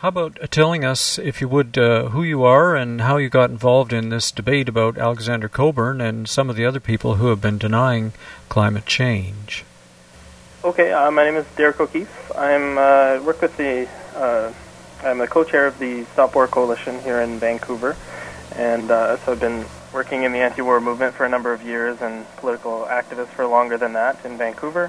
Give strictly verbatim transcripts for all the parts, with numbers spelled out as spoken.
How about telling us, if you would, uh, who you are and how you got involved in this debate about Alexander Cockburn and some of the other people who have been denying climate change? Okay, uh, my name is Derek O'Keefe. I'm uh, work with the. Uh, I'm the co-chair of the Stop War Coalition here in Vancouver, and uh, so I've been working in the anti-war movement for a number of years and political activist for longer than that in Vancouver,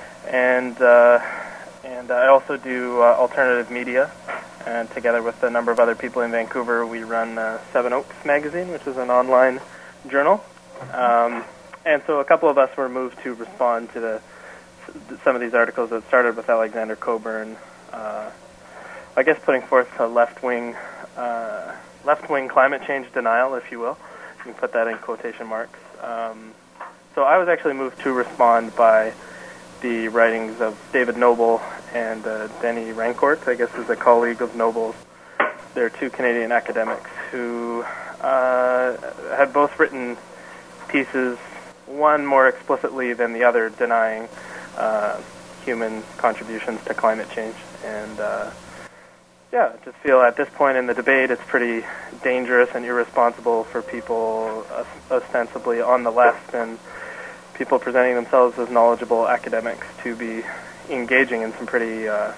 and uh, and I also do uh, alternative media. And together with a number of other people in Vancouver, we run uh, Seven Oaks magazine, which is an online journal. Um, and so a couple of us were moved to respond to the some of these articles that started with Alexander Cockburn, uh, I guess putting forth a left-wing uh, left-wing climate change denial, if you will. You can put that in quotation marks. Um, so I was actually moved to respond by the writings of David Noble and uh, Denis Rancourt, I guess is a colleague of Noble's. They're two Canadian academics who uh, had both written pieces, one more explicitly than the other, denying uh, human contributions to climate change. And uh, yeah, I just feel at this point in the debate it's pretty dangerous and irresponsible for people ostensibly on the left and people presenting themselves as knowledgeable academics to be engaging in some pretty uh,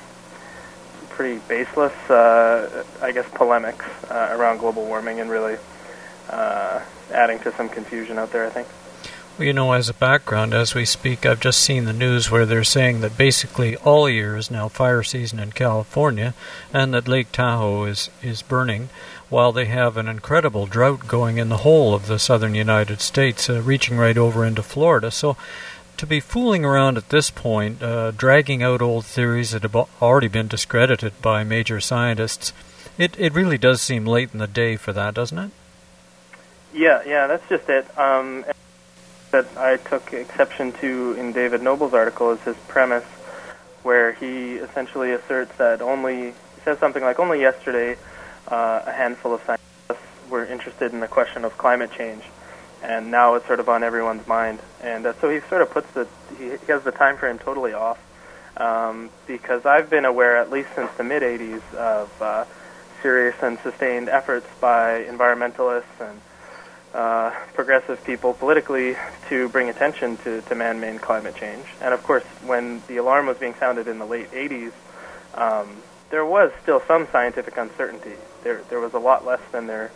pretty baseless, uh, I guess, polemics uh, around global warming and really uh, adding to some confusion out there, I think. Well, you know, as a background, as we speak, I've just seen the news where they're saying that basically all year is now fire season in California and that Lake Tahoe is, is burning, while they have an incredible drought going in the whole of the southern United States, uh, reaching right over into Florida. So to be fooling around at this point, uh, dragging out old theories that have already been discredited by major scientists, it, it really does seem late in the day for that, doesn't it? Yeah, yeah, that's just it. Um, that I took exception to in David Noble's article is his premise, where he essentially asserts that only, he says something like, only yesterday uh, a handful of scientists were interested in the question of climate change, and now it's sort of on everyone's mind. And uh, so he sort of puts the, he, he has the time frame totally off, um, because I've been aware, at least since the mid-eighties, of uh, serious and sustained efforts by environmentalists and Uh, progressive people politically to bring attention to, to man-made climate change. And of course, when the alarm was being sounded in the late eighties, um, there was still some scientific uncertainty. There there was a lot less than there,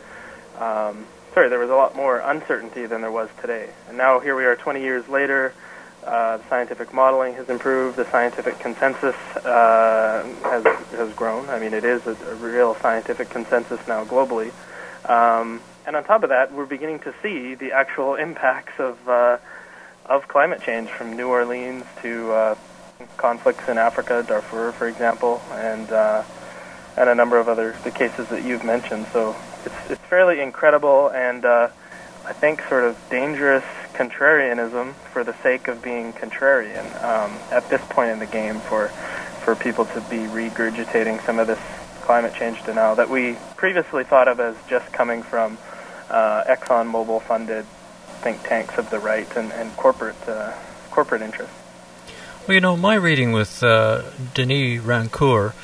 um, sorry, there was a lot more uncertainty than there was today. And now here we are twenty years later, uh, the scientific modeling has improved, the scientific consensus uh, has, has grown. I mean, it is a, a real scientific consensus now globally. Um, And on top of that, we're beginning to see the actual impacts of uh, of climate change, from New Orleans to uh, conflicts in Africa, Darfur, for example, and uh, and a number of other the cases that you've mentioned. So it's it's fairly incredible, and uh, I think sort of dangerous contrarianism for the sake of being contrarian um, at this point in the game for for people to be regurgitating some of this climate change denial that we previously thought of as just coming from uh, ExxonMobil-funded think tanks of the right and, and corporate uh, corporate interests. Well, you know, my reading with uh, Denis Rancourt,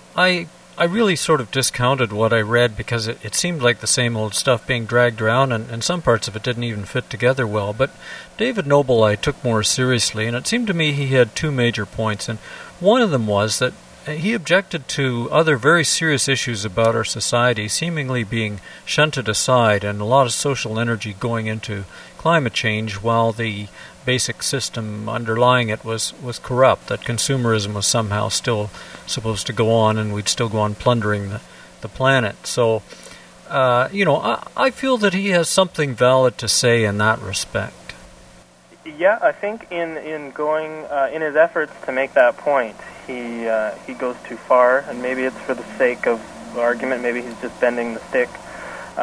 I I really sort of discounted what I read because it, it seemed like the same old stuff being dragged around, and, and some parts of it didn't even fit together well. But David Noble I took more seriously, and it seemed to me he had two major points, and one of them was that he objected to other very serious issues about our society seemingly being shunted aside and a lot of social energy going into climate change while the basic system underlying it was, was corrupt, that consumerism was somehow still supposed to go on and we'd still go on plundering the, the planet. So, uh, you know, I, I feel that he has something valid to say in that respect. Yeah, I think in, in going, uh, in his efforts to make that point, he uh, he goes too far, and maybe it's for the sake of argument, maybe he's just bending the stick uh,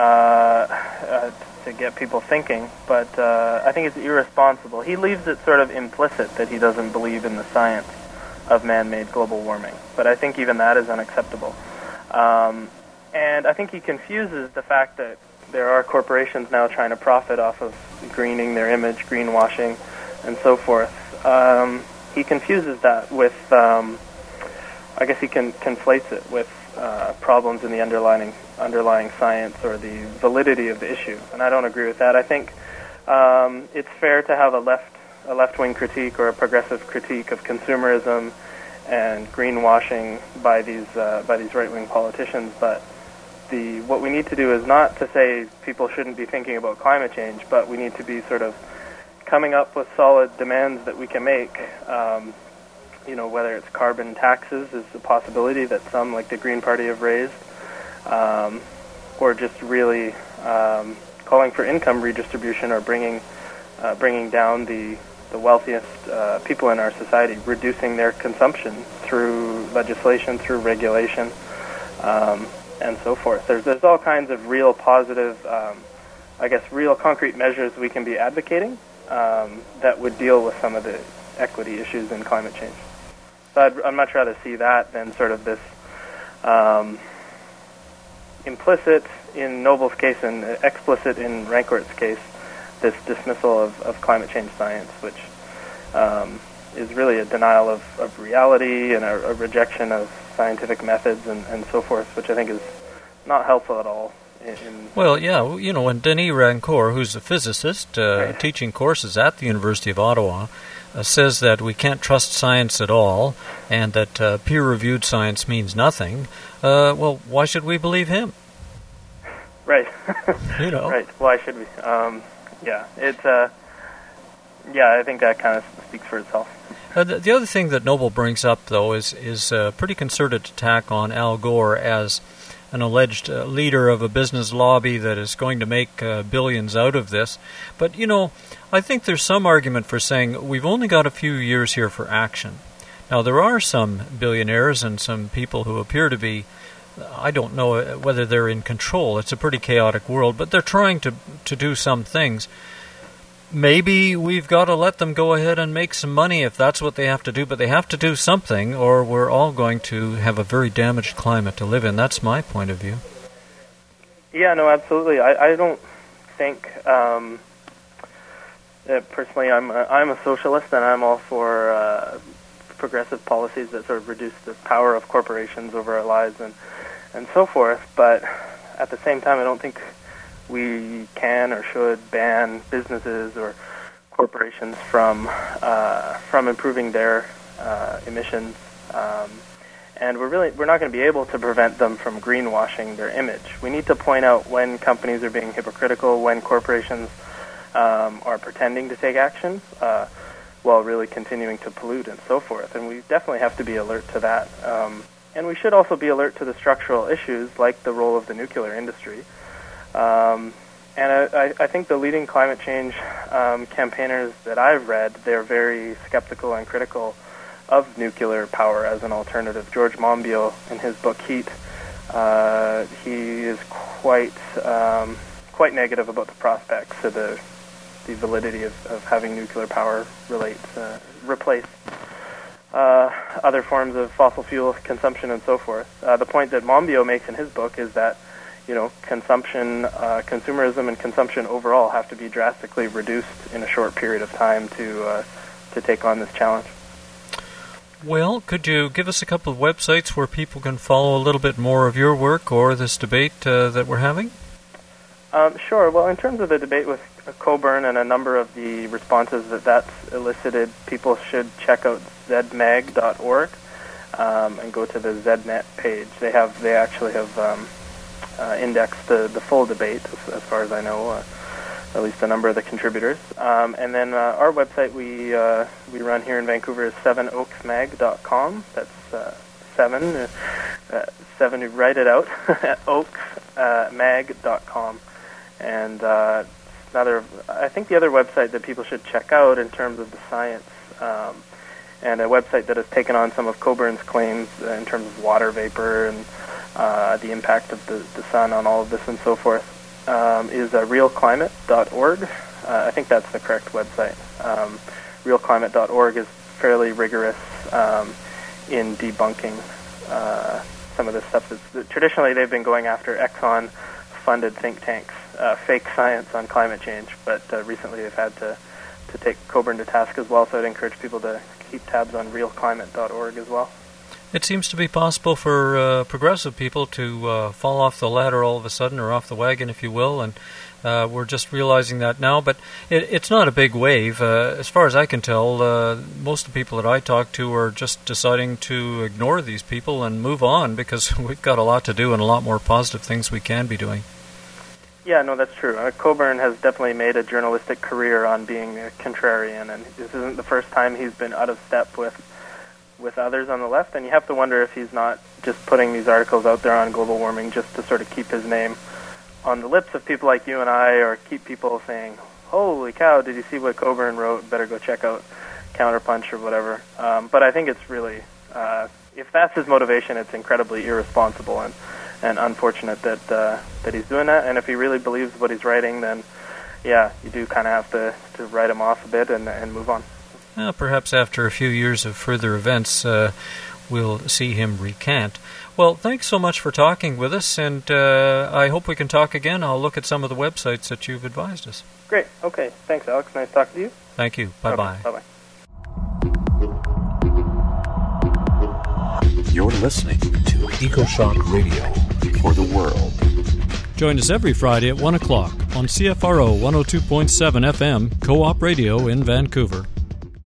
uh, to get people thinking, but uh, I think it's irresponsible. He leaves it sort of implicit that he doesn't believe in the science of man-made global warming, but I think even that is unacceptable. Um, and I think he confuses the fact that there are corporations now trying to profit off of greening their image, greenwashing, and so forth. Um, he confuses that with, um, I guess he can conflates it with uh, problems in the underlying underlying science or the validity of the issue, and I don't agree with that. I think um, it's fair to have a left a left-wing critique or a progressive critique of consumerism and greenwashing by these uh, by these right-wing politicians, but the what we need to do is not to say people shouldn't be thinking about climate change, but we need to be sort of coming up with solid demands that we can make. Um, you know, whether it's carbon taxes is a possibility that some, like the Green Party, have raised, um, or just really um, calling for income redistribution or bringing uh, bringing down the the wealthiest uh, people in our society, reducing their consumption through legislation, through regulation, um, and so forth. There's there's all kinds of real positive, um, I guess, real concrete measures we can be advocating um, that would deal with some of the equity issues in climate change. So I'd, I'd much rather see that than sort of this um, implicit in Noble's case and explicit in Rancourt's case, this dismissal of, of climate change science, which um, is really a denial of, of reality and a, a rejection of scientific methods and, and so forth, which I think is not helpful at all. In, in well, yeah, you know, when Denis Rancourt, who's a physicist uh, right. teaching courses at the University of Ottawa, uh, says that we can't trust science at all and that uh, peer-reviewed science means nothing, uh, well, why should we believe him? Right. You know. Right. Why should we? Um, Yeah, it's uh, yeah. I think that kind of speaks for itself. Uh, the, the other thing that Noble brings up, though, is is a pretty concerted attack on Al Gore as an alleged uh, leader of a business lobby that is going to make uh, billions out of this. But you know, I think there's some argument for saying we've only got a few years here for action. Now, there are some billionaires and some people who appear to be, I don't know whether they're in control. It's a pretty chaotic world, but they're trying to to do some things. Maybe we've got to let them go ahead and make some money if that's what they have to do, but they have to do something or we're all going to have a very damaged climate to live in. That's my point of view. Yeah, no, absolutely. I, I don't think, um, uh, personally, I'm a, I'm a socialist and I'm all for uh, progressive policies that sort of reduce the power of corporations over our lives and and so forth, but at the same time I don't think we can or should ban businesses or corporations from uh, from improving their uh, emissions, um, and we're really we're not going to be able to prevent them from greenwashing their image. We need to point out when companies are being hypocritical, when corporations um, are pretending to take action uh, while really continuing to pollute and so forth, and we definitely have to be alert to that. Um, And we should also be alert to the structural issues, like the role of the nuclear industry. Um, and I, I think the leading climate change um, campaigners that I've read, they're very skeptical and critical of nuclear power as an alternative. George Monbiot, in his book Heat, uh, he is quite um, quite negative about the prospects of the the validity of, of having nuclear power relate uh, replace Uh, other forms of fossil fuel consumption and so forth. Uh, the point that Monbiot makes in his book is that, you know, consumption, uh, consumerism and consumption overall have to be drastically reduced in a short period of time to uh, to take on this challenge. Well, could you give us a couple of websites where people can follow a little bit more of your work or this debate uh, that we're having? Um, sure. Well, in terms of the debate with Coburn and a number of the responses that that's elicited, people should check out z mag dot org um, and go to the Z net page. They have they actually have um, uh, indexed the, the full debate, as, as far as I know, uh, at least a number of the contributors. Um, and then uh, our website we uh, we run here in Vancouver is seven oaks mag dot com. That's uh, seven uh, seven. Write it out. oaks mag dot com. And uh, another, I think the other website that people should check out in terms of the science, um, and a website that has taken on some of Coburn's claims in terms of water vapor and uh, the impact of the, the sun on all of this and so forth, um, is uh, real climate dot org. Uh, I think that's the correct website. Um, real climate dot org is fairly rigorous um, in debunking uh, some of the stuff that's, that traditionally they've been going after Exxon-funded think tanks. Uh, fake science on climate change, but uh, recently they've had to, to take Coburn to task as well, so I'd encourage people to keep tabs on real climate dot org as well. It seems to be possible for uh, progressive people to uh, fall off the ladder all of a sudden, or off the wagon, if you will, and uh, we're just realizing that now. But it, it's not a big wave. Uh, as far as I can tell, uh, most of the people that I talk to are just deciding to ignore these people and move on, because we've got a lot to do and a lot more positive things we can be doing. Yeah, no, that's true. Uh, Coburn has definitely made a journalistic career on being a contrarian, and this isn't the first time he's been out of step with with others on the left, and you have to wonder if he's not just putting these articles out there on global warming just to sort of keep his name on the lips of people like you and I, or keep people saying, holy cow, did you see what Coburn wrote? Better go check out Counterpunch or whatever. Um, but I think it's really, uh, if that's his motivation, it's incredibly irresponsible and, and unfortunate that uh, that he's doing that. And if he really believes what he's writing, then, yeah, you do kind of have to, to write him off a bit and, and move on. Well, perhaps after a few years of further events, uh, we'll see him recant. Well, thanks so much for talking with us, and uh, I hope we can talk again. I'll look at some of the websites that you've advised us. Great. Okay. Thanks, Alex. Nice talking to you. Thank you. Bye-bye. Okay. Bye-bye. You're listening to EcoShock Radio for the world. Join us every Friday at one o'clock on C F R O one oh two point seven F M, Co-op Radio in Vancouver.